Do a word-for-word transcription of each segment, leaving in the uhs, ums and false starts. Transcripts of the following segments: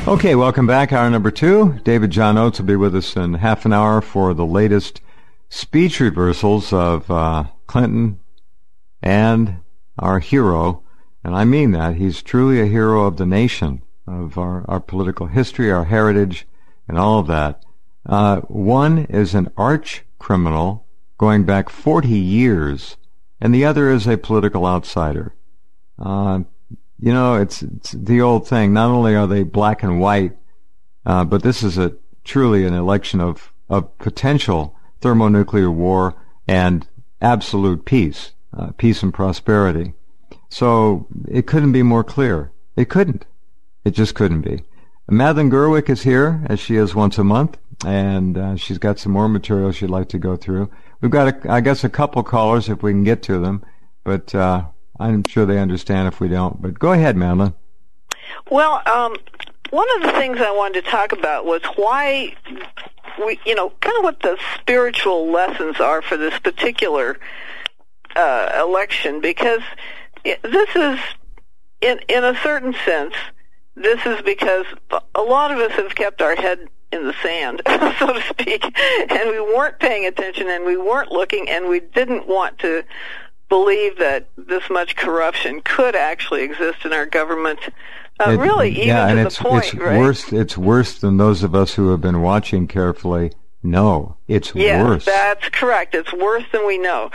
Okay, welcome back. Hour number two. David John Oates will be with us in half an hour for the latest speech reversals of uh, Clinton and our hero. And I mean that. He's truly a hero of the nation, of our, our political history, our heritage, and all of that. Uh, one is an arch criminal going back forty years, and the other is a political outsider. Uh, You know, it's, it's the old thing. Not only are they black and white, uh, but this is a truly an election of, of potential thermonuclear war and absolute peace, uh, peace and prosperity. So it couldn't be more clear. It couldn't. It just couldn't be. Madeline Gerwick is here, as she is once a month, and uh, she's got some more material she'd like to go through. We've got, a, I guess, a couple callers if we can get to them, but uh I'm sure they understand if we don't. But go ahead, Madeline. Well, um, one of the things I wanted to talk about was why we, you know, kind of what the spiritual lessons are for this particular uh, election, because it, this is, in in a certain sense, this is because a lot of us have kept our head in the sand, so to speak, and we weren't paying attention, and we weren't looking, and we didn't want to believe that this much corruption could actually exist in our government. Uh, it, really, even yeah, to and the it's, point, it's right? worse. It's worse than those of us who have been watching carefully know. It's yes, worse. That's correct. It's worse than we know.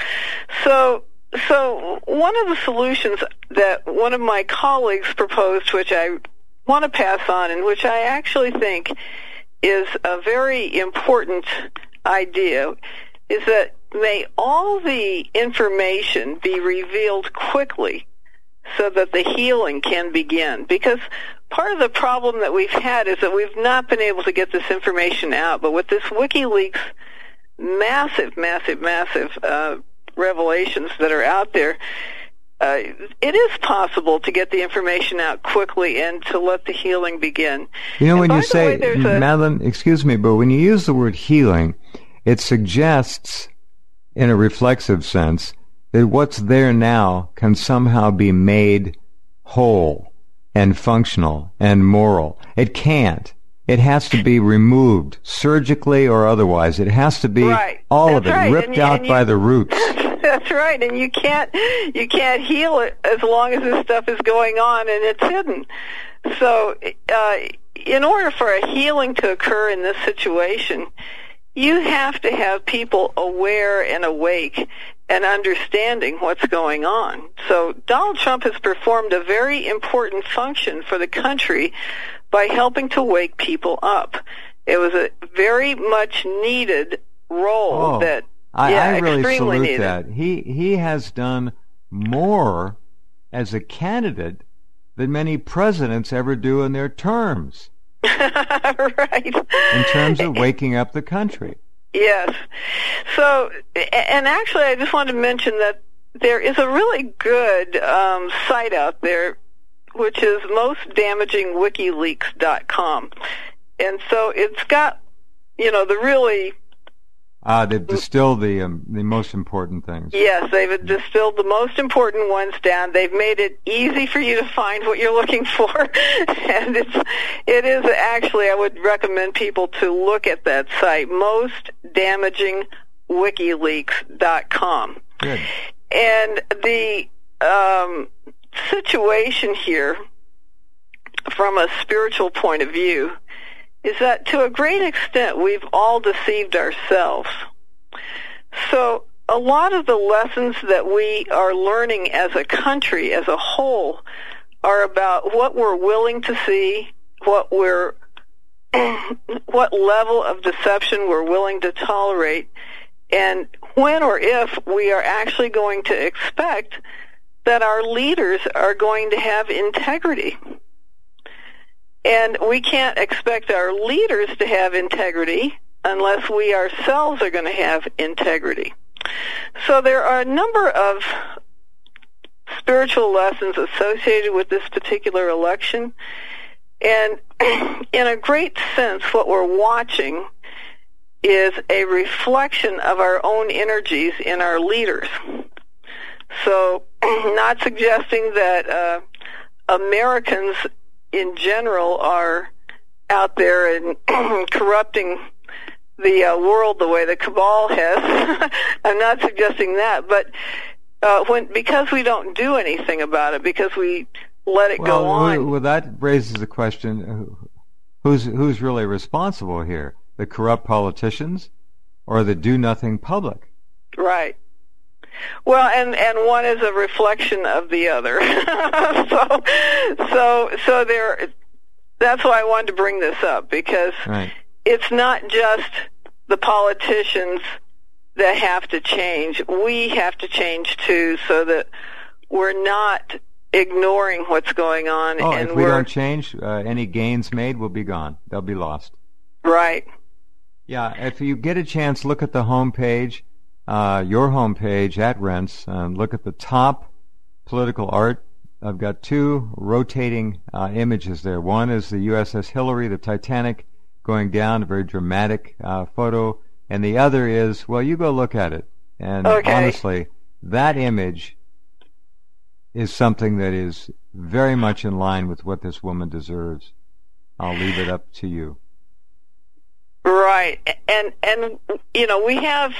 So, so one of the solutions that one of my colleagues proposed, which I want to pass on, and which I actually think is a very important idea, is that may all the information be revealed quickly so that the healing can begin. Because part of the problem that we've had is that we've not been able to get this information out. But with this WikiLeaks massive, massive, massive uh, revelations that are out there, uh, it is possible to get the information out quickly and to let the healing begin. You know, and when you say, way, a, Madeline, excuse me, but when you use the word healing, it suggests in a reflexive sense, that what's there now can somehow be made whole and functional and moral. It can't. It has to be removed, surgically or otherwise. It has to be right. all That's of it, right. ripped and, out and by you, the roots. That's right, and you can't you can't heal it as long as this stuff is going on and it's hidden. So, uh, in order for a healing to occur in this situation, you have to have people aware and awake and understanding what's going on. So Donald Trump has performed a very important function for the country by helping to wake people up. It was a very much needed role oh, that I, yeah, I really extremely salute needed. that. He he has done more as a candidate than many presidents ever do in their terms. Right. In terms of waking up the country. Yes. So, and actually I just wanted to mention that there is a really good um, site out there, which is most damaging wikileaks dot com. And so it's got, you know, the really... Ah, they've distilled the um, the most important things. Yes, they've distilled the most important ones down. They've made it easy for you to find what you're looking for, and it's it is actually, I would recommend people to look at that site, most damaging wikileaks dot com. Good. And the um, situation here, from a spiritual point of view, is that to a great extent we've all deceived ourselves. So a lot of the lessons that we are learning as a country, as a whole, are about what we're willing to see, what we're, what level of deception we're willing to tolerate, and when or if we are actually going to expect that our leaders are going to have integrity. And we can't expect our leaders to have integrity unless we ourselves are going to have integrity. So there are a number of spiritual lessons associated with this particular election. And in a great sense, what we're watching is a reflection of our own energies in our leaders. So not suggesting that uh, Americans in general are out there and corrupting the uh, world the way the cabal has. I'm not suggesting that, but uh, when because we don't do anything about it, because we let it well, go on. Well, that raises the question: who's who's really responsible here? The corrupt politicians, or the do-nothing public? Right. Well, and and one is a reflection of the other. so, so, so there. That's why I wanted to bring this up, because right. It's not just the politicians that have to change. We have to change too, so that we're not ignoring what's going on. Oh, and if we we're, don't change, uh, any gains made will be gone. They'll be lost. Right. Yeah, if you get a chance, look at the home page, uh, your home page at Rense, and look at the top political art. I've got two rotating uh, images there. One is the U S S Hillary, the Titanic, going down, a very dramatic uh, photo, and the other is, well, you go look at it. And okay. honestly, that image is something that is very much in line with what this woman deserves. I'll leave it up to you. Right, and and you know we have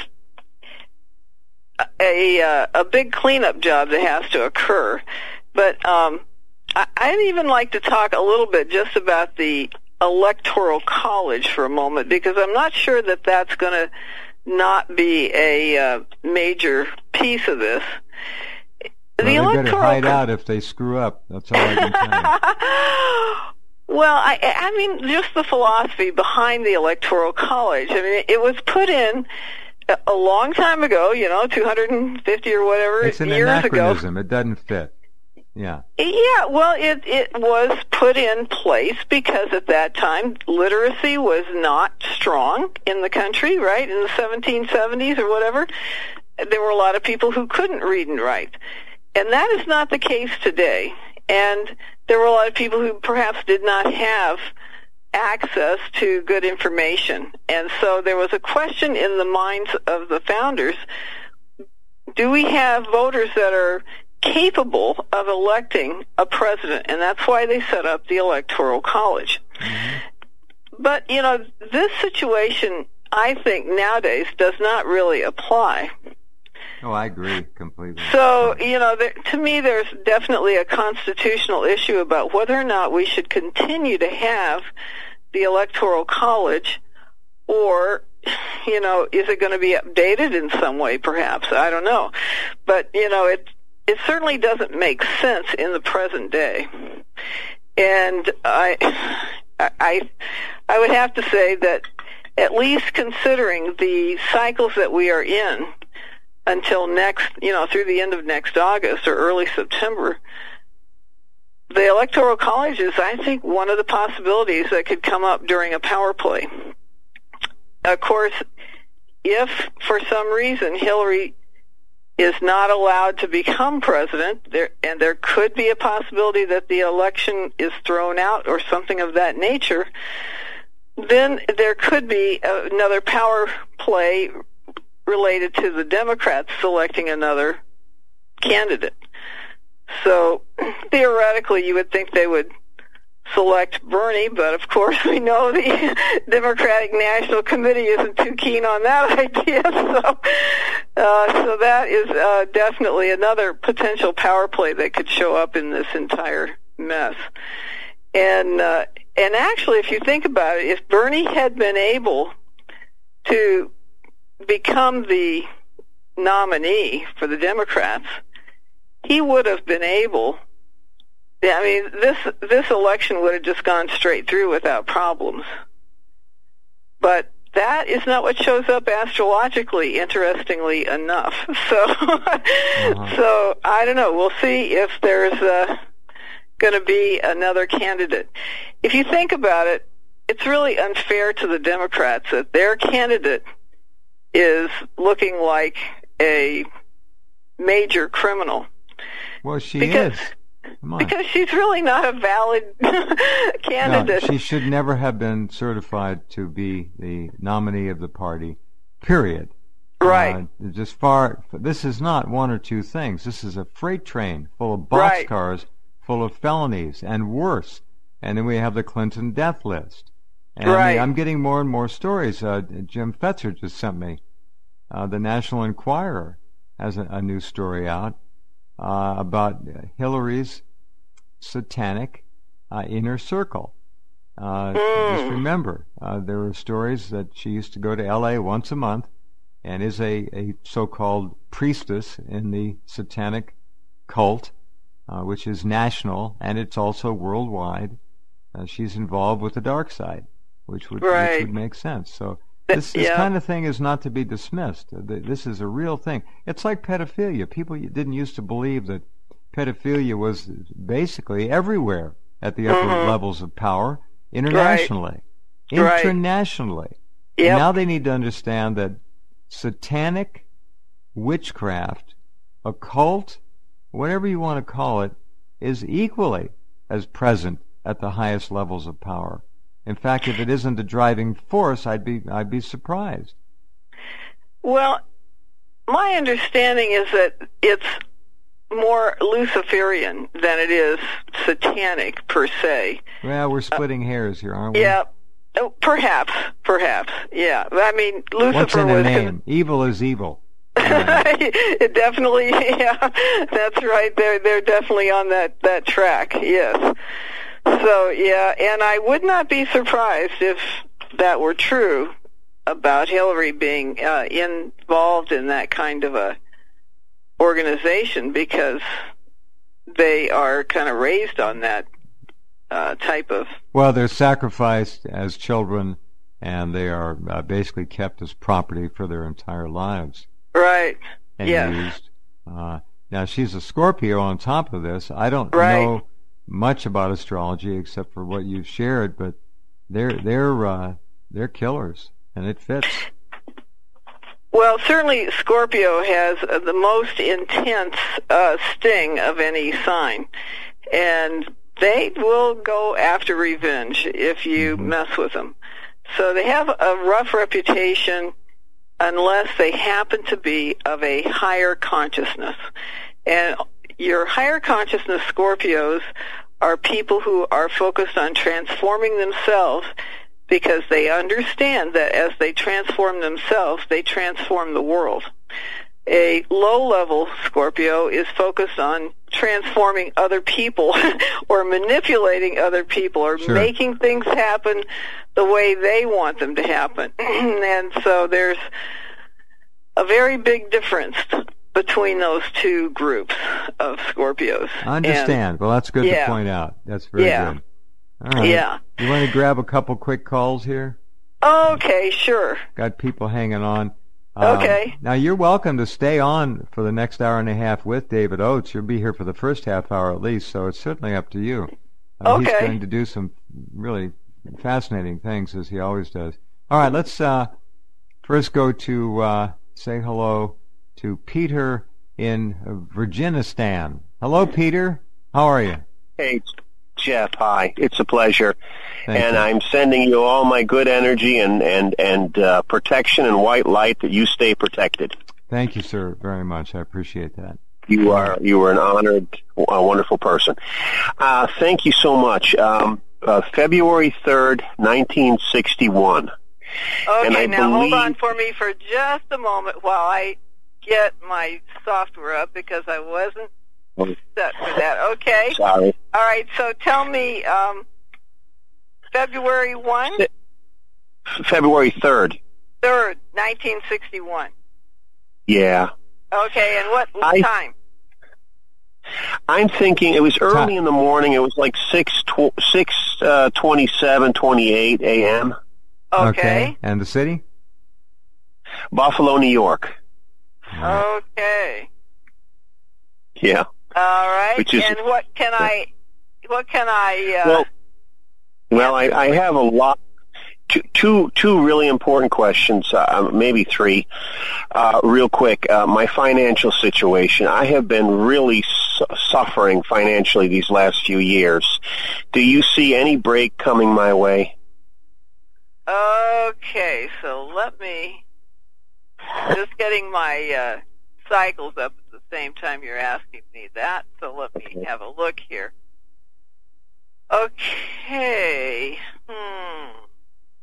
a a, a big cleanup job that has to occur, but um, I, I'd even like to talk a little bit just about the Electoral College for a moment, because I'm not sure that that's going to not be a uh, major piece of this. Well, the they Electoral better hide Co- out if they screw up. That's all I can tell you. Well, I, I mean, just the philosophy behind the Electoral College. I mean, it was put in a, a long time ago, you know, two hundred fifty or whatever it's an years anachronism. ago. It doesn't fit. Yeah. Yeah, well, it it was put in place because at that time literacy was not strong in the country, right? In the seventeen seventies or whatever, there were a lot of people who couldn't read and write. And that is not the case today. And there were a lot of people who perhaps did not have access to good information. And so there was a question in the minds of the founders, do we have voters that are capable of electing a president? And that's why they set up the Electoral College. Mm-hmm. But, you know, this situation, I think, nowadays does not really apply. Oh, I agree completely. So, you know, there, to me, there's definitely a constitutional issue about whether or not we should continue to have the Electoral College, or, you know, is it going to be updated in some way, perhaps? I don't know. But, you know, it it certainly doesn't make sense in the present day. And I, I, I would have to say that at least considering the cycles that we are in, until next, you know, through the end of next August or early September, the Electoral College is, I think, one of the possibilities that could come up during a power play. Of course, if for some reason Hillary is not allowed to become president, there, and there could be a possibility that the election is thrown out or something of that nature, then there could be another power play related to the Democrats selecting another candidate. So theoretically, you would think they would select Bernie, but of course we know the Democratic National Committee isn't too keen on that idea. So, uh, so that is uh, definitely another potential power play that could show up in this entire mess. And uh, and actually, if you think about it, if Bernie had been able to become the nominee for the Democrats, he would have been able, I mean, this this election would have just gone straight through without problems. But that is not what shows up astrologically, interestingly enough. So, uh-huh. so I don't know. We'll see if there's uh, going to be another candidate. If you think about it, it's really unfair to the Democrats that their candidate is looking like a major criminal. Well, she because, is. Come on. Because she's really not a valid candidate. No, she should never have been certified to be the nominee of the party, period. Right. Uh, just far, this is not one or two things. This is a freight train full of right. boxcars, full of felonies, and worse. And then we have the Clinton death list. And right. I'm getting more and more stories. Uh, Jim Fetzer just sent me. Uh, the National Enquirer has a, a new story out uh, about Hillary's satanic uh, inner circle. Uh, mm. Just remember, uh, there were stories that she used to go to L A once a month and is a, a so-called priestess in the satanic cult, uh, which is national, and it's also worldwide. Uh, she's involved with the dark side, which would, right. which would make sense. So this, this yeah. kind of thing is not to be dismissed. This is a real thing. It's like pedophilia. People didn't used to believe that pedophilia was basically everywhere at the upper mm-hmm. levels of power, internationally. Right. Internationally. Yep. And now they need to understand that satanic witchcraft, occult, whatever you want to call it, is equally as present at the highest levels of power. In fact, if it isn't a driving force, I'd be I'd be surprised. Well, my understanding is that it's more Luciferian than it is satanic per se. Well, we're splitting uh, hairs here, aren't we? Yeah, oh, perhaps, perhaps. Yeah, I mean, Lucifer What's in a was name? Evil is evil. It definitely, yeah, that's right. They're they're definitely on that that track. Yes. So yeah, and I would not be surprised if that were true about Hillary being uh, involved in that kind of a organization, because they are kind of raised on that uh, type of. Well, they're sacrificed as children, and they are uh, basically kept as property for their entire lives. Right. And yes. used. Uh, now she's a Scorpio on top of this. I don't right. know much about astrology except for what you've shared, but they're they're uh, they're killers, and it fits. Well, certainly Scorpio has uh, the most intense uh, sting of any sign, and they will go after revenge if you mm-hmm. mess with them. So they have a rough reputation unless they happen to be of a higher consciousness. And your higher consciousness Scorpios are people who are focused on transforming themselves, because they understand that as they transform themselves, they transform the world. A low-level Scorpio is focused on transforming other people or manipulating other people or sure. making things happen the way they want them to happen. And so there's a very big difference between those two groups of Scorpios. I understand. And, well, that's good yeah. to point out. That's very yeah. good. All right. Yeah. You want to grab a couple quick calls here? Okay, sure. Got people hanging on. Um, okay. Now, you're welcome to stay on for the next hour and a half with David Oates. You'll be here for the first half hour at least, so it's certainly up to you. Uh, okay. He's going to do some really fascinating things, as he always does. All right, let's uh, first go to uh, say hello to Peter in Virginistan. Hello, Peter. How are you? Hey, Jeff. Hi. It's a pleasure. Thank and you. I'm sending you all my good energy and and and uh, protection and white light, that you stay protected. Thank you, sir, very much. I appreciate that. You are you are an honored, uh, wonderful person. Uh, thank you so much. Um, uh, February third, nineteen sixty-one. Okay, and I now believe... hold on for me for just a moment while I get my software up, because I wasn't set for that. Okay. Sorry. All right, so tell me, um, February first? February third. third, nineteen sixty-one. Yeah. Okay, and what I, time? I'm thinking it was early in the morning. It was like six, tw- six uh, twenty-seven, twenty-eight a.m. Okay. Okay. And the city? Buffalo, New York. Okay. Yeah. All right. Which is, and what can I? What can I? Uh, well, well, I, I have a lot. Two, two, two really important questions, uh, maybe three, uh, real quick. Uh, my financial situation. I have been really su- suffering financially these last few years. Do you see any break coming my way? Okay, so let me, just getting my uh, cycles up at the same time you're asking me that, so let me have a look here. Okay, hmm.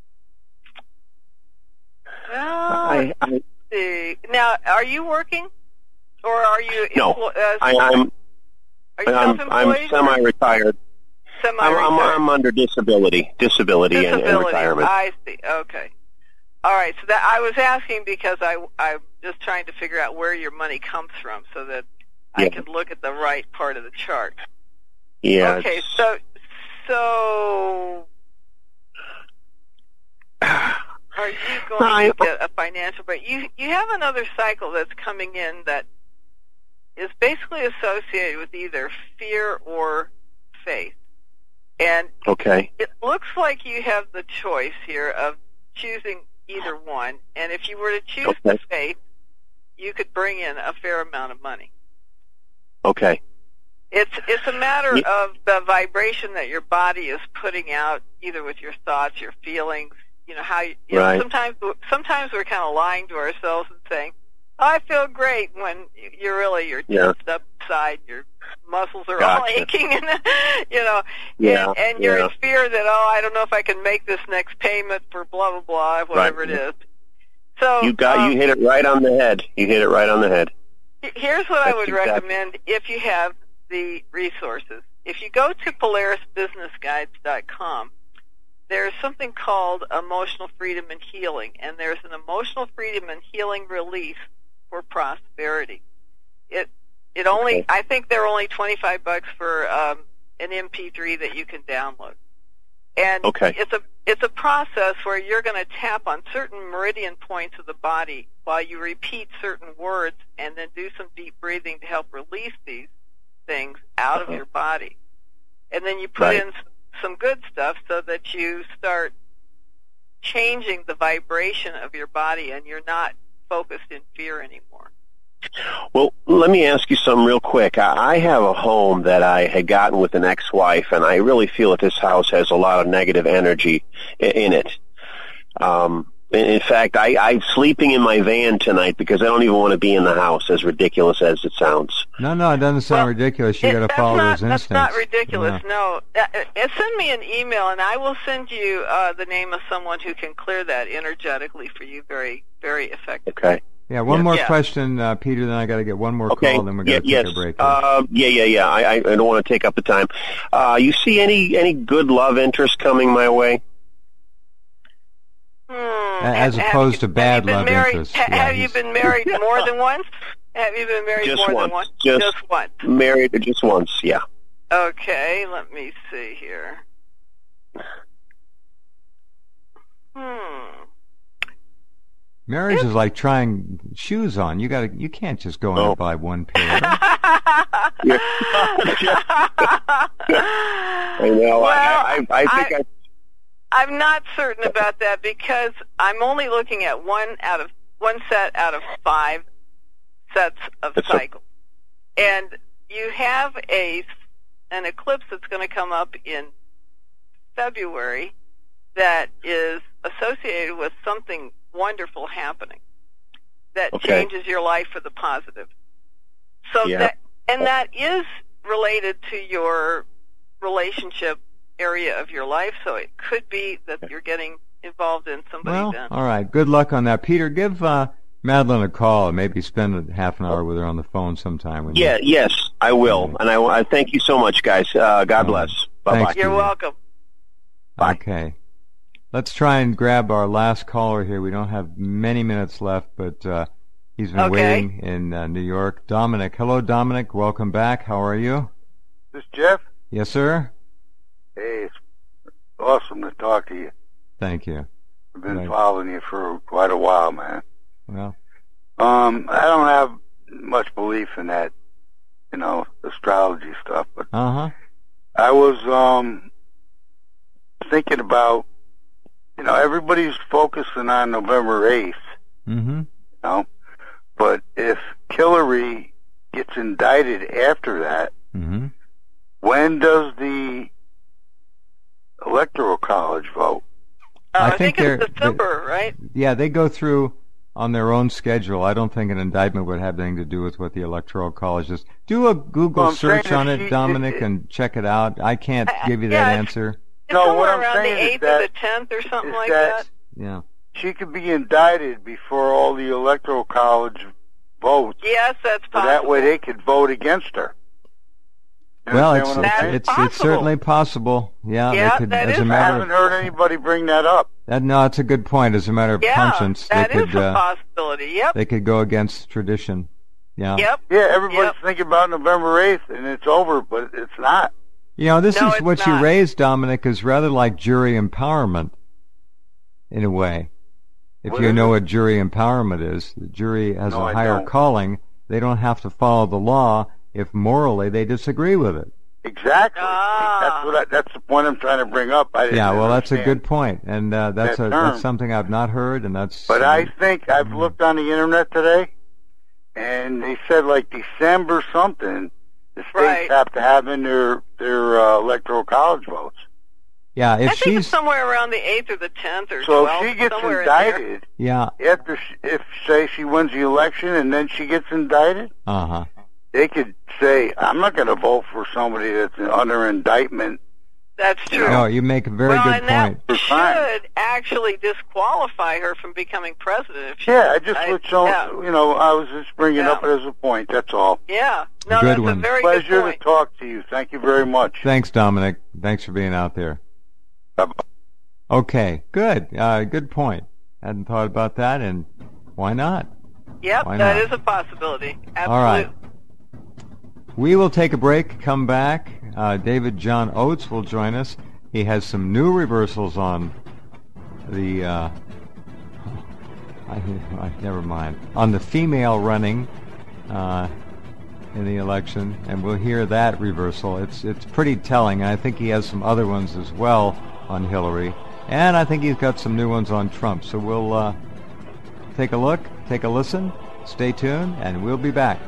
I, I, let's see. Now, are you working, or are you? no, empl- uh, I, I'm. Are you I'm, self-employed? I'm semi-retired. Semi-retired. I'm, I'm, I'm under disability, disability, disability. And, and retirement. I see. Okay. All right. So that I was asking because I I'm just trying to figure out where your money comes from, so that I Yeah. can look at the right part of the chart. Yeah. Okay. it's- So so are you going I- to get a financial break? You you have another cycle that's coming in that is basically associated with either fear or faith. And Okay. it looks like you have the choice here of choosing either one. And if you were to choose the Okay. faith, you could bring in a fair amount of money. Okay. It's it's a matter Yeah. of the vibration that your body is putting out, either with your thoughts, your feelings. You know how you, you Right. know, sometimes sometimes we're kind of lying to ourselves and saying, oh, "I feel great," when you're really you're Yeah. tensed up inside, your muscles are Gotcha. all aching, and you know, Yeah, and, and you're yeah. in fear that oh, I don't know if I can make this next payment for blah blah blah, whatever Right. it is. So You got um, you hit it right on the head. You hit it right on the head. Here's what I That's would exactly- recommend if you have the resources. If you go to Polaris Business Guides dot com, there's something called Emotional Freedom and Healing, and there's an Emotional Freedom and Healing Release for Prosperity. It it only Okay. I think they're only twenty-five bucks for um, an M P three that you can download. And Okay. it's a it's a process where you're going to tap on certain meridian points of the body while you repeat certain words and then do some deep breathing to help release these things out Uh-huh. of your body. And then you put Right. in s- some good stuff so that you start changing the vibration of your body and you're not focused in fear anymore. Well, let me ask you something real quick. I I have a home that I had gotten with an ex-wife, and I really feel that this house has a lot of negative energy i- in it. Um, in in fact, I, I'm sleeping in my van tonight because I don't even want to be in the house, as ridiculous as it sounds. No, no, it doesn't sound Well, ridiculous. You It- got to that's follow not, those That's instincts. not ridiculous, Yeah. no. Uh, uh, send me an email, and I will send you uh, the name of someone who can clear that energetically for you very, very effectively. Okay. Yeah, one Yeah. more Yeah. question, uh, Peter, then I got to get one more Okay. call, then we're yeah, going to yes. take a break. Uh, yeah, yeah, yeah. I, I I don't want to take up the time. Uh, you see any any good love interest coming my way? Hmm. As Have- opposed have to you- bad have you been love married, interest. ha- Yeah, have you he's- been married more than once? Have you been married Just more once. than once? Just- once. Married just once. Yeah. Okay, let me see here. Hmm. Marriage is like trying shoes on. You got to. You can't just go in Oh. and buy one pair. Yeah. I know. Well, I, I, I think I, I'm not certain about that because I'm only looking at one out of one set out of five sets of That's a- cycles, and you have a an eclipse that's going to come up in February that is associated with something wonderful happening that Okay. changes your life for the positive. So Yeah. that and that is related to your relationship area of your life, so it could be that you're getting involved in somebody Well, then. all right. Good luck on that, Peter. Give uh, Madeline a call and maybe spend a half an hour with her on the phone sometime. When yeah, you, yes, I will. And I, I thank you so much, guys. Uh, God Um, bless. Bye-bye. thanks. You're Peter. welcome. Bye. Okay. Let's try and grab our last caller here. We don't have many minutes left, but uh, he's been Okay. waiting in uh, New York. Dominic. Hello, Dominic. Welcome back. How are you? This Jeff? Yes, sir. Hey, it's awesome to talk to you. Thank you. I've been Right. following you for quite a while, man. Well, Um, I don't have much belief in that, you know, astrology stuff, but uh-huh. I was um thinking about, you know, everybody's focusing on November eighth, Mm-hmm. you know, but if Hillary gets indicted after that, Mm-hmm. when does the Electoral College vote? Uh, I I, think think, they're- it's December, right? Yeah, they go through on their own schedule. I don't think an indictment would have anything to do with what the Electoral College is. Do a Google Well, I'm search saying on if it, she- Dominic, it- and check it out. I can't I- give you yeah, that it's- answer. It's No, somewhere what I'm around saying the is eighth that- or the tenth or something is like that- that. Yeah. she could be indicted before all the Electoral College votes. Yes, that's so possible. that way they could vote against her. You Well, it's understand what I'm saying? it's, it's it's certainly possible. Yeah, Yeah, they could, that as is- a I matter haven't of heard anybody bring that up. that, no, it's a good point. As a matter of Yeah, conscience, they that is could a uh, possibility. Yep. they could go against tradition. Yeah. Yep. Yeah, everybody's Yep. thinking about November eighth, and it's over, but it's not. You know, this No, is it's what you not. raised, Dominic, is rather like jury empowerment, in a way. If What you is know it? what jury empowerment is, the jury has No, a I higher don't. calling. They don't have to follow the law if morally they disagree with it. Exactly. Ah. That's what. I, that's the point I'm trying to bring up. I didn't Yeah, well, that's a understand. good point, and uh, that's That a, term. that's something I've not heard, and that's. But I think I've Mhm. looked on the internet today, and they said like December something, the states Right. have to have in their their uh, electoral college votes. yeah, I if think she's it's somewhere around the eighth or the tenth or So twelfth. if she gets somewhere in there. indicted yeah, after, she, if say she wins the election and then she gets indicted, uh huh. they could say, "I'm not going to vote for somebody that's under indictment." That's true. No, you make a very well, good and point. that For crime. should actually disqualify her from becoming president. If she, Yeah, I just I- would so yeah. you know, I was just bringing Yeah. up it as a point. That's all. Yeah. No, Good that's one. a very good Pleasure point. to talk to you. Thank you very much. Thanks, Dominic. Thanks for being out there. Bye-bye. Okay, good. Uh, good point. Hadn't thought about that, and why not? Yep, Why that not? is a possibility. Absolutely. All right. We will take a break, come back. Uh, David John Oates will join us. He has some new reversals on the, uh, I, I, never mind, on the female running uh, in the election, and we'll hear that reversal. It's, it's pretty telling, and I think he has some other ones as well on Hillary, and I think he's got some new ones on Trump. So we'll uh, take a look, take a listen, stay tuned, and we'll be back.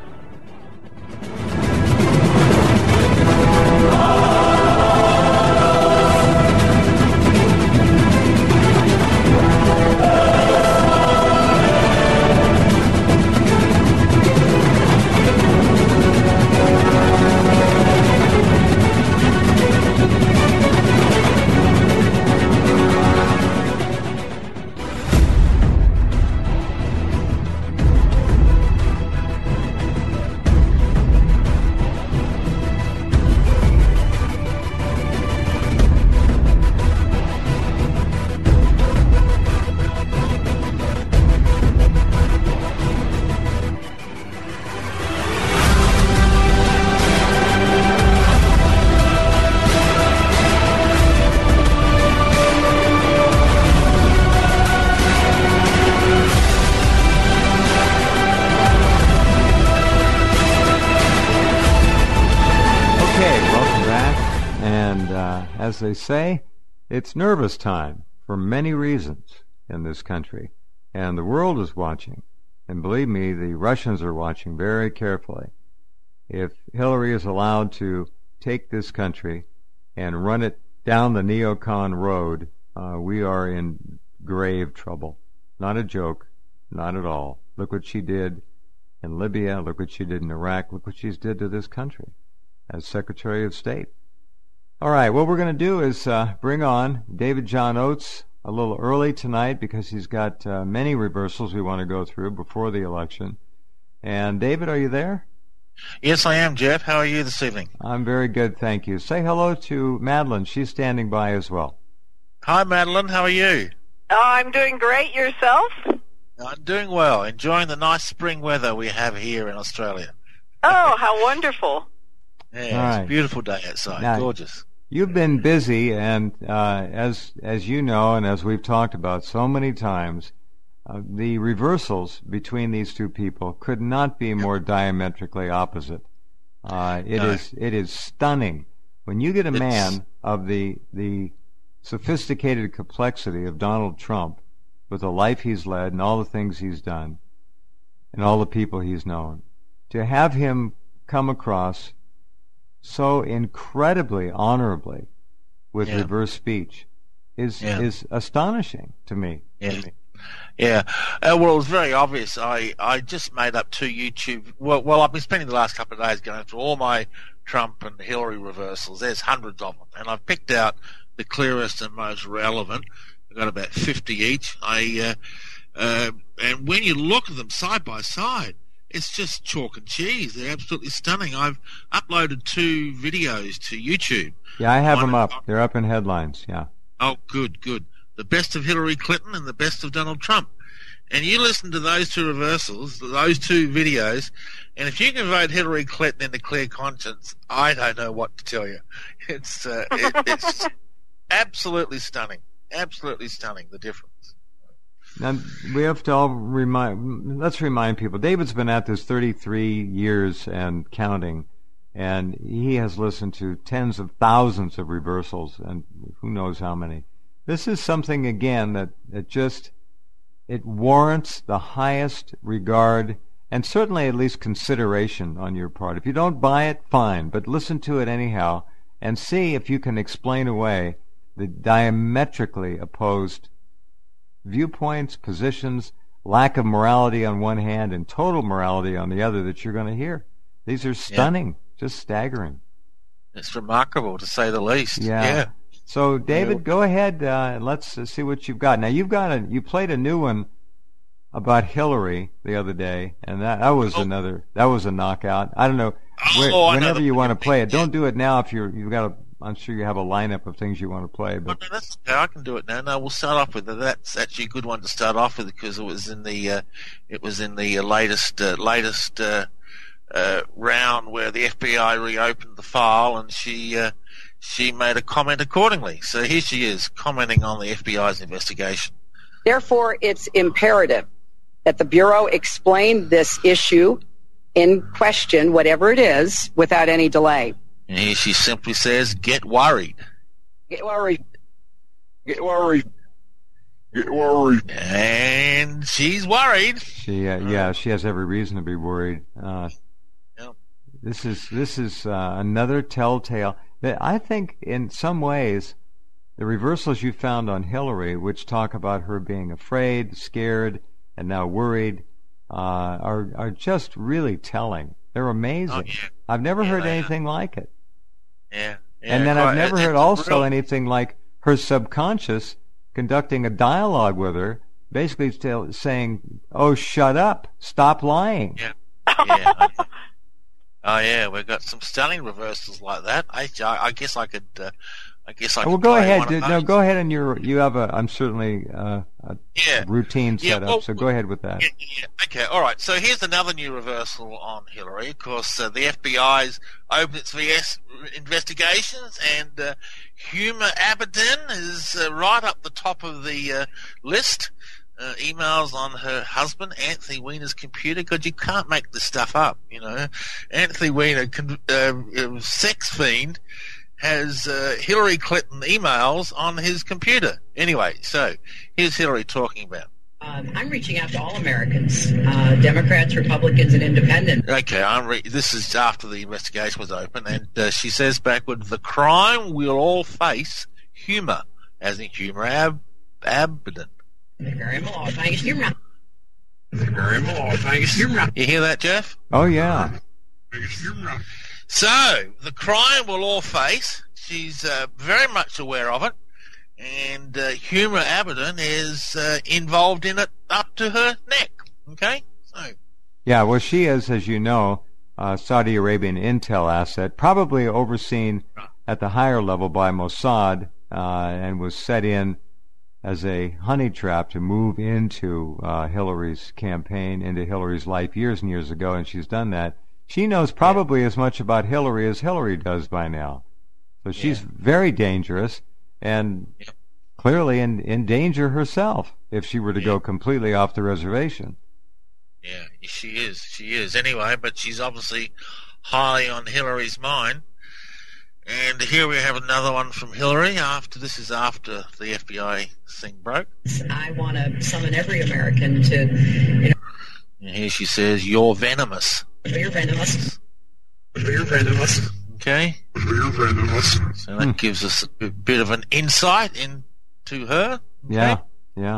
As they say, it's nervous time for many reasons in this country, and the world is watching. And believe me, the Russians are watching very carefully. If Hillary is allowed to take this country and run it down the neocon road, uh, we are in grave trouble. Not a joke, not at all. Look what she did in Libya, look what she did in Iraq, look what she's did to this country as Secretary of State. All right, what we're going to do is uh, bring on David John Oates a little early tonight because he's got uh, many reversals we want to go through before the election. And David, are you there? Yes, I am, Jeff. How are you this evening? I'm very good, thank you. Say hello to Madeline. She's standing by as well. Hi, Madeline. How are you? Oh, I'm doing great. Yourself? I'm doing well. Enjoying the nice spring weather we have here in Australia. Oh, how wonderful. Yeah, All it's right. a beautiful day outside. Now, Gorgeous. You've been busy, and uh, as as you know, and as we've talked about so many times, uh, the reversals between these two people could not be more diametrically opposite. Uh, it No. is it is stunning when you get a It's- man of the the sophisticated complexity of Donald Trump, with the life he's led and all the things he's done, and all the people he's known, to have him come across so incredibly honorably with Yeah. reverse speech is Yeah. is astonishing to me. Yeah. Yeah. Uh, well, it was very obvious. I, I just made up two YouTube. Well, well, I've been spending the last couple of days going through all my Trump and Hillary reversals. There's hundreds of them. And I've picked out the clearest and most relevant I've got about fifty each. I uh, uh, and when you look at them side by side, it's just chalk and cheese. They're absolutely stunning. I've uploaded two videos to YouTube. Yeah, I have One them up. of- They're up in headlines. Yeah. Oh, good, good. The best of Hillary Clinton and the best of Donald Trump. And you listen to those two reversals, those two videos, and if you can vote Hillary Clinton into clear conscience, I don't know what to tell you. It's uh, it, it's absolutely stunning, absolutely stunning, the difference. Now, we have to all remind, let's remind people, David's been at this thirty-three years and counting, and he has listened to tens of thousands of reversals, and who knows how many. This is something, again, that, that just, it warrants the highest regard and certainly at least consideration on your part. If you don't buy it, fine, but listen to it anyhow and see if you can explain away the diametrically opposed viewpoints, positions, lack of morality on one hand and total morality on the other that you're going to hear. These are stunning, yeah. Just staggering. It's remarkable, to say the least. Yeah. yeah. So, David, go ahead uh, and let's uh, see what you've got. Now, you've got a you played a new one about Hillary the other day, and that, that was oh. another that was a knockout. I don't know. Where, oh, whenever know you want to play it, yeah. don't do it now if you're you've got a. I'm sure you have a lineup of things you want to play. But oh, no, that's okay. I can do it now. No, we'll start off with it. That's actually a good one to start off with because it was in the uh, it was in the latest uh, latest uh, uh, round where the F B I reopened the file, and she. Uh, She made a comment accordingly. So here she is, commenting on the F B I's investigation. Therefore, it's imperative that the Bureau explain this issue in question, whatever it is, without any delay. And here she simply says, get worried. Get worried. Get worried. Get worried. And she's worried. She, uh, yeah, she has every reason to be worried. Uh, yeah. This is, this is uh, another telltale... I think in some ways the reversals you found on Hillary, which talk about her being afraid, scared, and now worried, uh, are are just really telling. They're amazing. Oh, yeah. I've never yeah, heard anything are. like it. Yeah. yeah and then quite, I've never it, heard also real... anything like her subconscious conducting a dialogue with her, basically still saying, "Oh, shut up! Stop lying." Yeah. Yeah. Oh yeah, we've got some stunning reversals like that. I, I guess I could. Uh, I guess I. Well, could go play ahead. One of no, go ahead, and you you have a. I'm certainly uh, a yeah. routine yeah, set well, up. So go ahead with that. Yeah, yeah. Okay, all right. So here's another new reversal on Hillary. Of course, uh, the F B I's opened its V S investigations, and uh, Huma Abedin is uh, right up the top of the uh, list. Uh, emails on her husband Anthony Weiner's computer, because you can't make this stuff up, you know. Anthony Weiner, uh, sex fiend, has uh, Hillary Clinton emails on his computer. Anyway, so here's Hillary talking about. Um, I'm reaching out to all Americans, uh, Democrats, Republicans, and Independents. Okay, I'm re- this is after the investigation was open, and uh, she says backward, the crime we'll all face, Huma, as in Huma Ab- Abedin. You hear that, Jeff? Oh, yeah. So, the crime we'll all face, she's uh, very much aware of it, and uh, Huma Abedin is uh, involved in it up to her neck, okay? So. Yeah, well, she is, as you know, uh, Saudi Arabian intel asset, probably overseen at the higher level by Mossad, uh, and was set in as a honey trap to move into uh, Hillary's campaign, into Hillary's life years and years ago, and she's done that. She knows probably yeah. as much about Hillary as Hillary does by now. So she's yeah. very dangerous and yeah. clearly in, in danger herself if she were to yeah. go completely off the reservation. Yeah, she is. She is. Anyway, but she's obviously highly on Hillary's mind. And here we have another one from Hillary. After this is after the F B I thing broke. I want to summon every American to, you know. And here she says, "You're venomous." You're venomous. You're venomous. Okay. You're venomous. So that hmm. gives us a bit of an insight into her. Okay? Yeah. Yeah.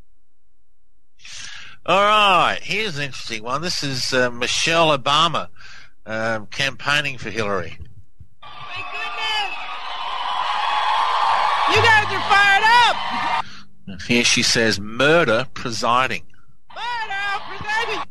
All right. Here's an interesting one. This is uh, Michelle Obama um, campaigning for Hillary. You guys are fired up! And here she says, murder presiding. Murder presiding!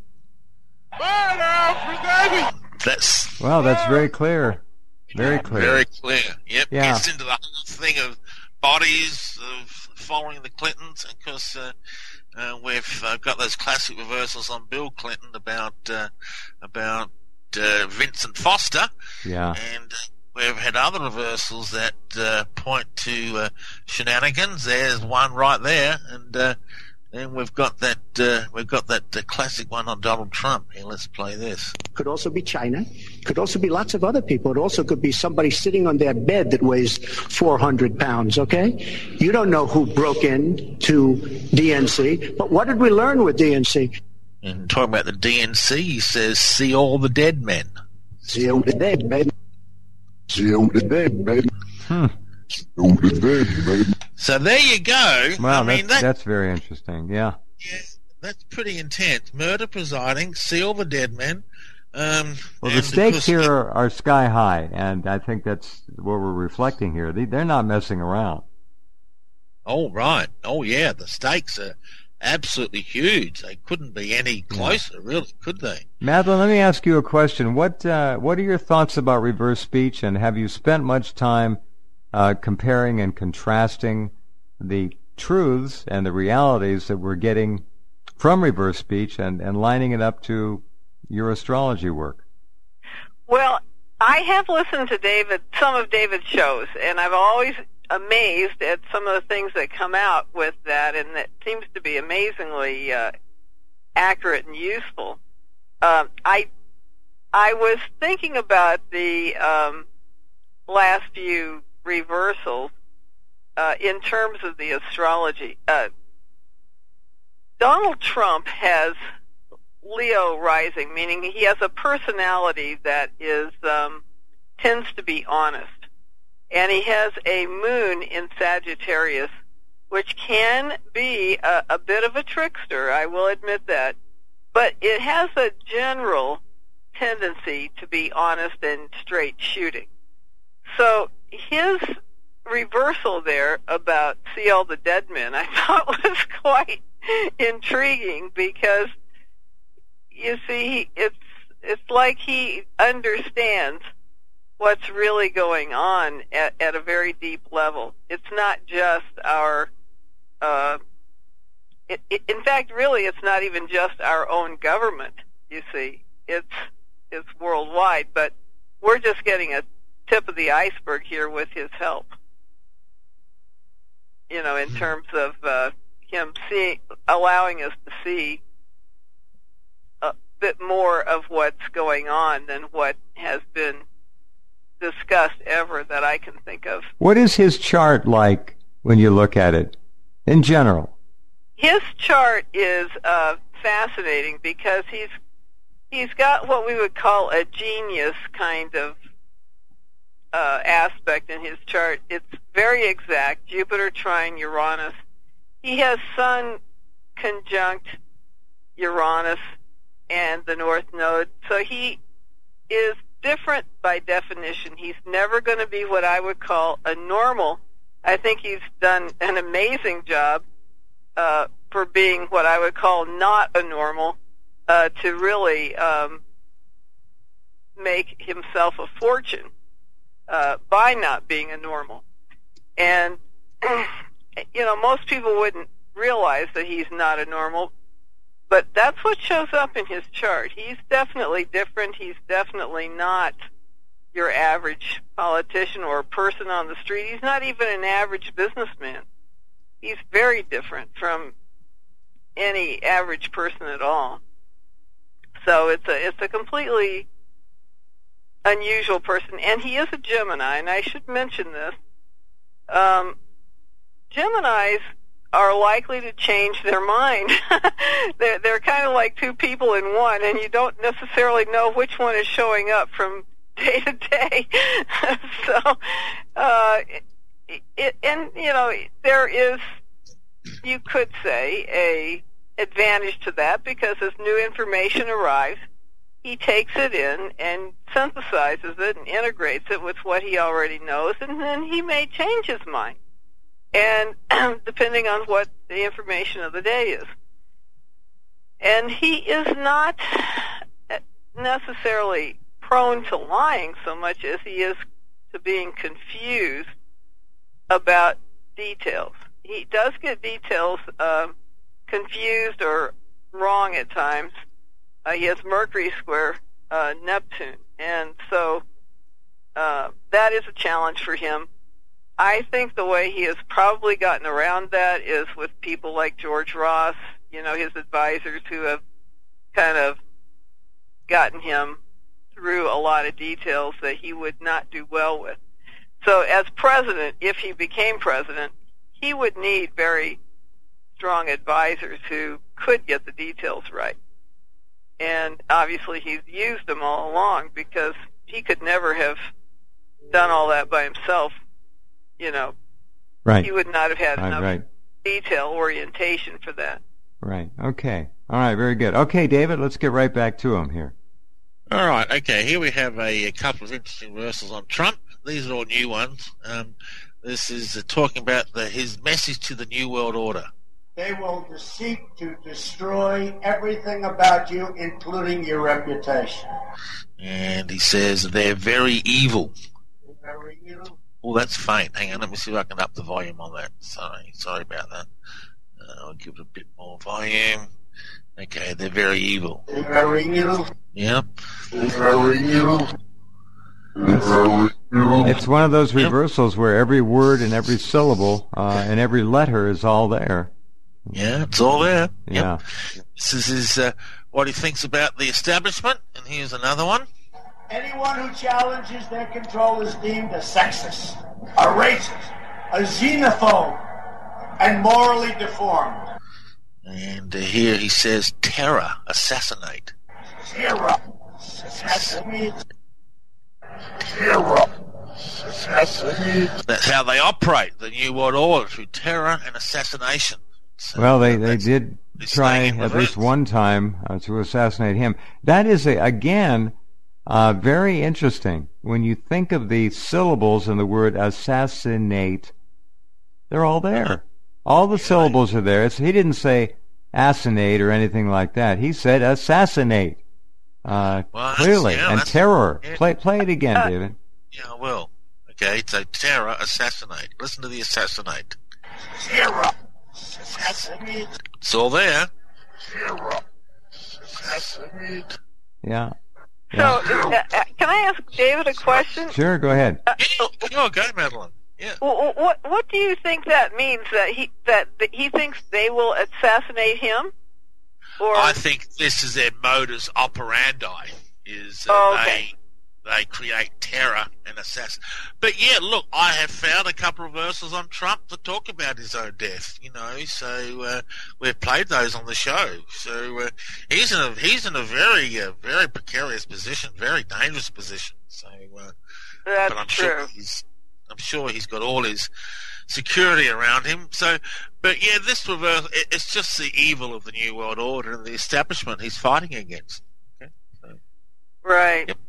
Murder presiding! That's... Well, that's very clear. Very clear. Very clear. Yep. Yeah. Gets into the thing of bodies of following the Clintons. Of course, uh, uh, we've uh, got those classic reversals on Bill Clinton about uh, about uh, Vincent Foster. Yeah. And we've had other reversals that uh, point to uh, shenanigans. There's one right there, and uh, then we've got that uh, we've got that uh, classic one on Donald Trump. Here, let's play this. Could also be China. Could also be lots of other people. It also could be somebody sitting on their bed that weighs four hundred pounds, okay? You don't know who broke in to D N C, but what did we learn with D N C? And talking about the D N C, he says, see all the dead men. See all the dead men. See all the dead men. Hmm. See all the dead men. So there you go. Wow, I mean, that's, that, that's very interesting, yeah. yeah, that's pretty intense. Murder presiding, see all the dead men. Um, well, the and stakes course, here are, are sky high, and I think that's what we're reflecting here. They, they're not messing around. Oh, right. Oh, yeah, the stakes are absolutely huge. They couldn't be any closer, yeah. really, could they? Madeline, let me ask you a question. What uh, what are your thoughts about reverse speech, and have you spent much time uh, comparing and contrasting the truths and the realities that we're getting from reverse speech and, and lining it up to your astrology work? Well, I have listened to David, some of David's shows, and I've always amazed at some of the things that come out with that, and that seems to be amazingly uh, accurate and useful. Um, I I was thinking about the um, last few reversals uh, in terms of the astrology. Uh, Donald Trump has Leo rising, meaning he has a personality that is um, tends to be honest. And he has a moon in Sagittarius, which can be a, a bit of a trickster, I will admit that. But it has a general tendency to be honest and straight shooting. So his reversal there about see all the dead men, I thought was quite intriguing, because you see, it's it's like he understands what's really going on at, at a very deep level. It's not just our, uh, it, it, in fact, really, it's not even just our own government. You see, it's it's worldwide, but we're just getting a tip of the iceberg here with his help. You know, in terms of uh, him seeing, allowing us to see a bit more of what's going on than what has been discussed ever that I can think of. What is his chart like when you look at it in general? His chart is uh, fascinating because he's he's got what we would call a genius kind of uh, aspect in his chart. It's very exact. Jupiter trine Uranus. He has Sun conjunct Uranus and the North Node, so he is different by definition. He's never going to be what I would call a normal. I think he's done an amazing job uh, for being what I would call not a normal, uh, to really um, make himself a fortune uh, by not being a normal. And, you know, most people wouldn't realize that he's not a normal, but that's what shows up in his chart. He's definitely different. He's definitely not your average politician or person on the street. He's not even an average businessman. He's very different from any average person at all. So it's a it's a completely unusual person, and he is a Gemini. And I should mention this: um, Geminis are likely to change their mind. they're, they're kind of like two people in one, and you don't necessarily know which one is showing up from day to day. so, uh, it, it, and, you know, there is, you could say, a advantage to that, because as new information arrives, he takes it in and synthesizes it and integrates it with what he already knows, and then he may change his mind. and depending on what the information of the day is. And he is not necessarily prone to lying so much as he is to being confused about details. He does get details uh, confused or wrong at times. Uh, he has Mercury square uh, Neptune, and so uh, that is a challenge for him. I think the way he has probably gotten around that is with people like George Ross, you know, his advisors who have kind of gotten him through a lot of details that he would not do well with. So as president, if he became president, he would need very strong advisors who could get the details right. And obviously he's used them all along because he could never have done all that by himself. You know, right. He would not have had right, enough right. detail orientation for that. Right. Okay. All right. Very good. Okay, David, let's get right back to him here. All right. Okay. Here we have a, a couple of interesting reversals on Trump. These are all new ones. Um, this is uh, talking about the, his message to the New World Order. They will seek to destroy everything about you, including your reputation. And he says they're very evil. Very evil. Oh, that's faint. Hang on, let me see if I can up the volume on that. Sorry, sorry about that. Uh, I'll give it a bit more volume. Okay, they're very evil. They're very evil. Yep. They're very evil. It's one of those reversals where every word and every syllable uh, and every letter is all there. Yeah, it's all there. Yeah. Yep. This is his, uh, what he thinks about the establishment, and here's another one. Anyone who challenges their control is deemed a sexist, a racist, a xenophobe, and morally deformed. And uh, here he says, terror, assassinate. Terror, assassinate. Terror, assassinate. That's how they operate, the New World Order, through terror and assassination. So, well, they, uh, they did try at least one time uh, to assassinate him. That is, a, again... Uh, very interesting. When you think of the syllables in the word assassinate, they're all there. Uh-huh. All the syllables are there. It's, he didn't say assassinate or anything like that. He said assassinate. Uh, well, clearly. Yeah, and terror. Yeah. Play, play it again, uh, David. Yeah, I will. Okay, so terror, assassinate. Listen to the assassinate. Terror, assassinate. It's all there. Terror, assassinate. Yeah. So, uh, can I ask David a question? Sure, go ahead. Uh, yeah, sure, go, Madeline. Yeah. What, what What do you think that means? That he that, that he thinks they will assassinate him? Or I think this is their modus operandi. Is uh, oh, okay. they they create terror and assassinate. But yeah, look, I have found a couple of verses on Trump that talk about his own death. You know, so uh, we've played those on the show. So uh, he's in a he's in a very uh, very precarious position, very dangerous position. So, uh, that's but I'm true. sure he's I'm sure he's got all his security around him. So, but yeah, this reverse it, it's just the evil of the New World Order and the establishment he's fighting against. Okay? So, right. Yep.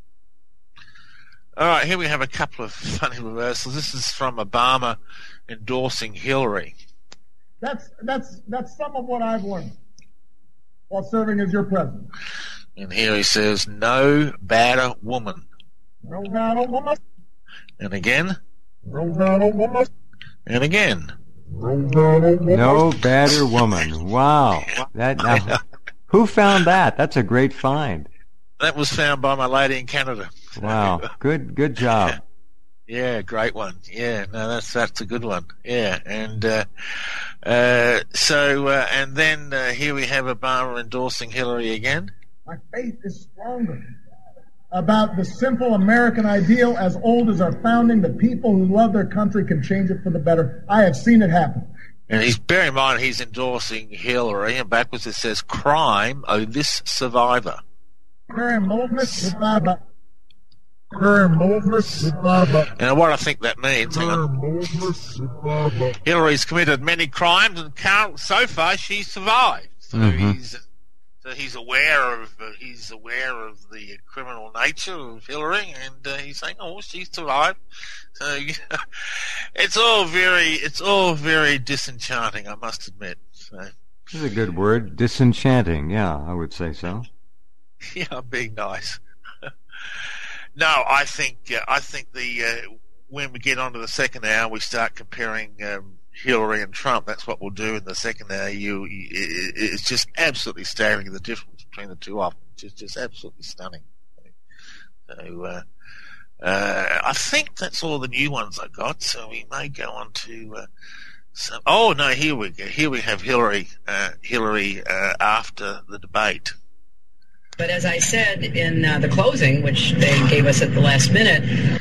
All right, here we have a couple of funny reversals. This is from Obama endorsing Hillary. That's that's that's some of what I've learned while serving as your president. And here he says, "No badder woman." No badder woman. And again. No badder woman. And again. No badder woman. No badder woman. Wow. That now, who found that? That's a great find. That was found by my lady in Canada. Wow, good, good job. Yeah, great one. Yeah, no, that's that's a good one. Yeah, and uh, uh, so uh, and then uh, here we have Obama endorsing Hillary again. My faith is stronger about the simple American ideal as old as our founding. The people who love their country can change it for the better. I have seen it happen. And he's bear in mind he's endorsing Hillary, and backwards it says crime of this survivor. Crime of this survivor. Crime of this survivor. And what I think that means, hang on. Hillary's committed many crimes, and current, so far she's survived. So mm-hmm. he's So he's aware of uh, he's aware of the criminal nature of Hillary, and uh, he's saying, "Oh, she's survived." So you know, it's all very it's all very disenchanting, I must admit. So, this is a good word, disenchanting. Yeah, I would say so. Yeah, I'm being nice. No, I think uh, I think the uh, when we get onto the second hour, we start comparing um, Hillary and Trump. That's what we'll do in the second hour. You, you it, it's just absolutely staggering the difference between the two of them. It's just, just absolutely stunning. So uh, uh, I think that's all the new ones I got. So we may go on to uh, some. Oh no, here we go. Here we have Hillary. Uh, Hillary uh, after the debate. But as I said in uh, the closing, which they gave us at the last minute,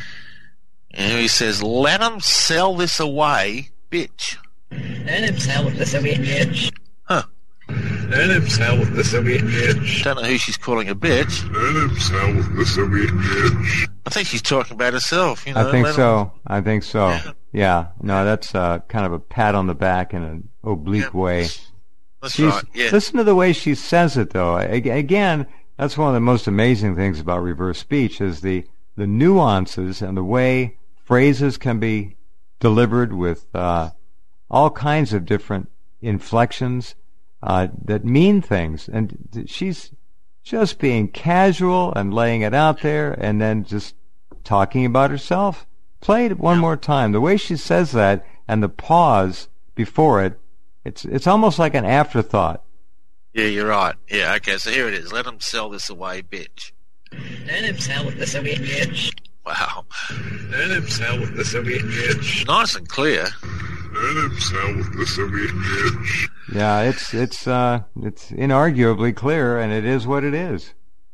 and he says, "Let them sell this away, bitch." Let him sell this away, bitch. Huh. Let him sell this away, bitch. Don't know who she's calling a bitch. Let him sell this away, bitch. I think she's talking about herself. You know, I think let so. him... I think so. Yeah. yeah. No, that's uh, kind of a pat on the back in an oblique yeah. way. That's she's, right. Yeah. Listen to the way she says it, though. Again, that's one of the most amazing things about reverse speech is the the nuances and the way phrases can be delivered with uh, all kinds of different inflections uh, that mean things. And she's just being casual and laying it out there and then just talking about herself. Play it one more time. The way she says that and the pause before it, it's it's almost like an afterthought. Yeah, you're right. Yeah, okay, so here it is. Let them sell this away, bitch. Let him sell this away, bitch. Wow. Let him sell this away, bitch. Nice and clear. Let him sell this away, bitch. Yeah, it's it's uh it's inarguably clear, and it is what it is.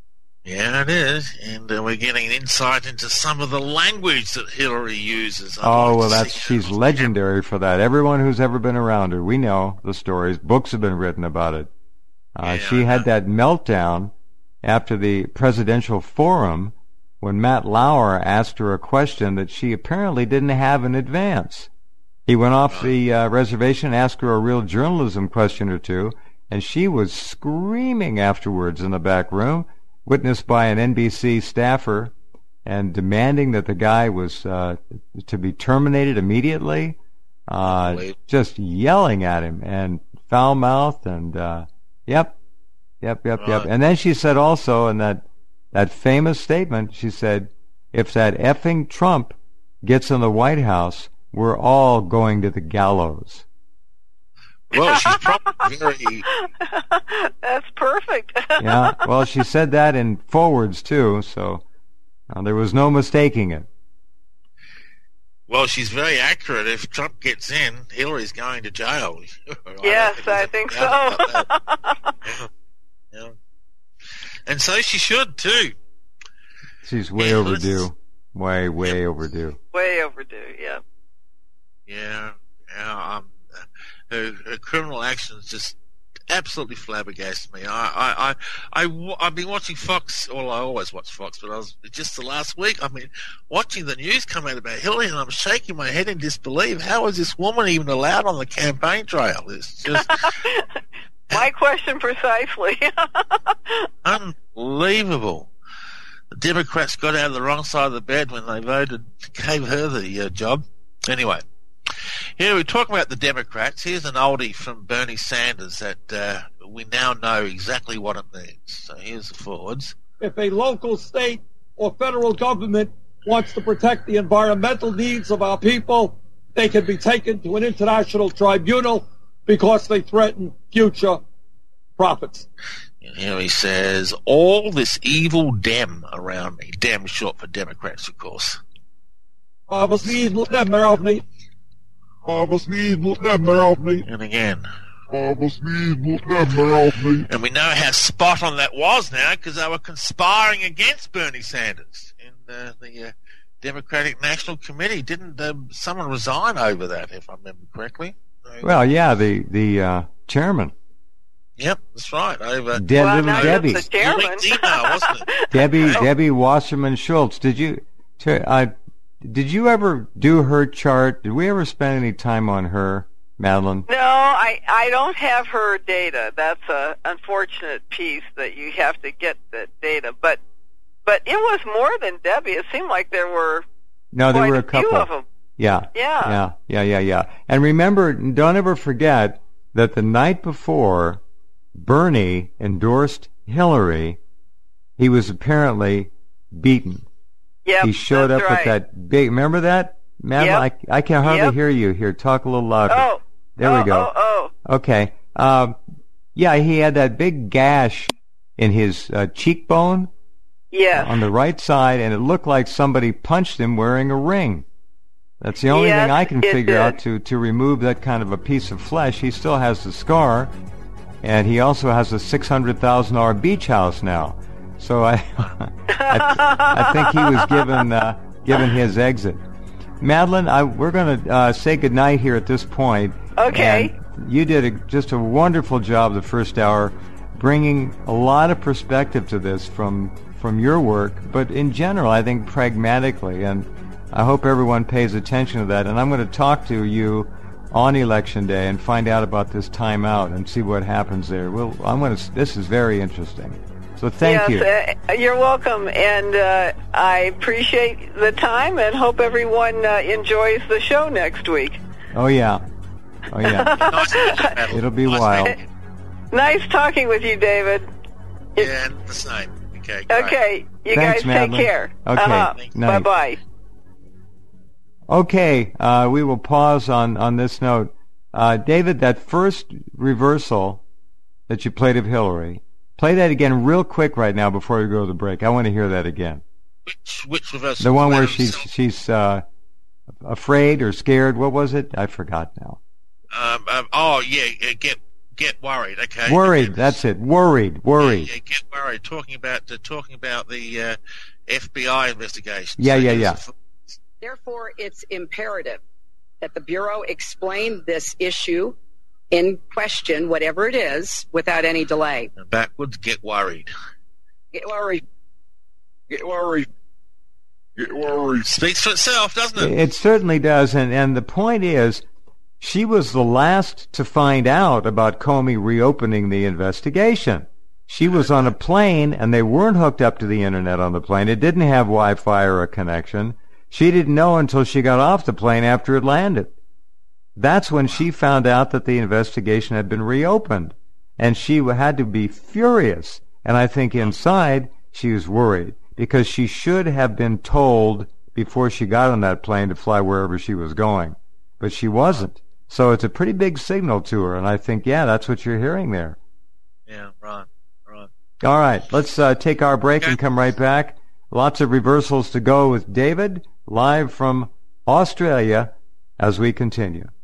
Yeah, it is, and uh, we're getting insight into some of the language that Hillary uses. I'd oh like well, to that's see she's legendary for that. Everyone who's ever been around her, we know the stories. Books have been written about it. Uh, Yeah, she had that meltdown after the presidential forum when Matt Lauer asked her a question that she apparently didn't have in advance. He went off the uh, reservation and asked her a real journalism question or two, and she was screaming afterwards in the back room, witnessed by an N B C staffer, and demanding that the guy was uh, to be terminated immediately, uh, just yelling at him and foul-mouthed and... Uh, Yep, yep, yep, yep. And then she said also in that that famous statement, she said, if that effing Trump gets in the White House, we're all going to the gallows. Well, she's probably very... That's perfect. Yeah, well, she said that in forwards, too, so uh, there was no mistaking it. Well, she's very accurate. If Trump gets in, Hillary's going to jail. Yes, I, I think so. yeah. Yeah. And so she should, too. She's way yeah, overdue. Way, way yeah. overdue. Way overdue, yeah. Yeah, yeah. Um, her, her criminal actions just absolutely flabbergasted me. I, I, I, I, I've been watching Fox. Well, I always watch Fox, but I was just the last week. I mean, watching the news come out about Hillary, and I'm shaking my head in disbelief. How is this woman even allowed on the campaign trail? It's just my question precisely. Unbelievable. The Democrats got out of the wrong side of the bed when they voted, gave her the uh, job. Anyway. Here we talk about the Democrats. Here's an oldie from Bernie Sanders that uh, we now know exactly what it means. So here's the forwards. If a local, state, or federal government wants to protect the environmental needs of our people, they can be taken to an international tribunal because they threaten future profits. And here he says, all this evil dem around me. Dem short for Democrats, of course. I must need them around me. I must need them around me. And again. I must need them around me. And we know how spot on that was now because they were conspiring against Bernie Sanders in uh, the uh, Democratic National Committee. Didn't uh, someone resign over that, if I remember correctly? Well, yeah, the the uh, chairman. Yep, that's right. Over De- well, little Debbie. The chairman. Email, wasn't it? Debbie Debbie Wasserman Schultz. Did you? Uh, Did you ever do her chart? Did we ever spend any time on her? Madeline? No, I, I don't have her data. That's a unfortunate piece that you have to get the data. But but it was more than Debbie. It seemed like there were no, there quite were a a couple few of them. Yeah, Yeah. yeah, yeah, yeah, yeah. And remember, don't ever forget that the night before Bernie endorsed Hillary, he was apparently beaten. Yep, he showed that's up right. with that big. Remember that, Madeline? Yep. I, I can hardly Yep. hear you here. Talk a little louder. Oh, there oh, we go. Oh, oh. Okay. Um, yeah, he had that big gash in his uh, cheekbone Yes. on the right side, and it looked like somebody punched him wearing a ring. That's the only Yes, thing I can it figure did. out to, to remove that kind of a piece of flesh. He still has the scar, and he also has a six hundred thousand dollars beach house now. So I, I, I think he was given uh, given his exit. Madeline, I, we're going to uh, say goodnight here at this point. Okay. And you did a, just a wonderful job the first hour, bringing a lot of perspective to this from from your work, but in general, I think pragmatically, and I hope everyone pays attention to that. And I'm going to talk to you on Election Day and find out about this timeout and see what happens there. Well, I'm going to. This is very interesting. So thank you. Yes, uh, you're welcome, and uh, I appreciate the time and hope everyone uh, enjoys the show next week. Oh yeah, oh yeah. It'll be wild. Nice talking with you, David. Yeah, the same. Okay. Great. Okay, you Thanks, guys Madeline. take care. Okay, Uh-huh. night. Bye-bye. Okay, uh, we will pause on, on this note. Uh, David, that first reversal that you played of Hillary, play that again real quick right now before we go to the break. I want to hear that again. Which, which reversal? The one where Madam she's Silver? she's uh, afraid or scared. What was it? I forgot now. Um, um, oh yeah, uh, get get worried. Okay. Worried. That's it. Worried. Worried. Yeah, yeah, get worried. Talking about uh, talking about the uh, F B I investigation. Yeah, So yeah, here's yeah. the- Therefore, it's imperative that the Bureau explain this issue in question, whatever it is, without any delay. Backwards, get worried. Get worried. Get worried. Get worried. Speaks for itself, doesn't it? It certainly does, and, and the point is, she was the last to find out about Comey reopening the investigation. She was on a plane, and they weren't hooked up to the internet on the plane. It didn't have Wi-Fi or a connection. She didn't know until she got off the plane after it landed. That's when she found out that the investigation had been reopened, and she had to be furious. And I think inside she was worried, because she should have been told before she got on that plane to fly wherever she was going, but she wasn't. So it's a pretty big signal to her, and I think, yeah, that's what you're hearing there. Yeah, right, right. All right, let's uh, take our break and come right back. Lots of reversals to go with David, live from Australia, as we continue.